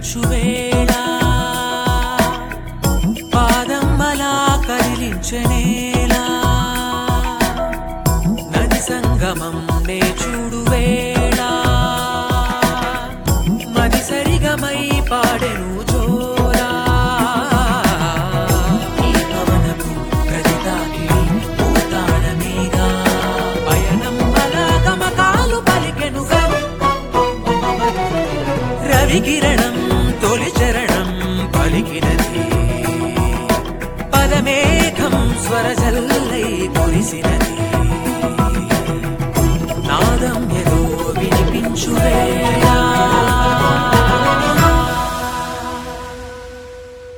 వినిపించు వేళ పాదమ్మలా కదిలించనేలా నది సంగమం నే చూడు వేళ మది సరిగమై పాడెను జోరా ఈ పవనపు ప్రతి తాకిడి పూతాడమేగా పయనం అలా గమకాలు పలికెను రవికిరణం తొలి చరణం పలికినది పదమేఘం స్వరజల్లై కురిసినది నాదం ఏదో వినిపించు వేళ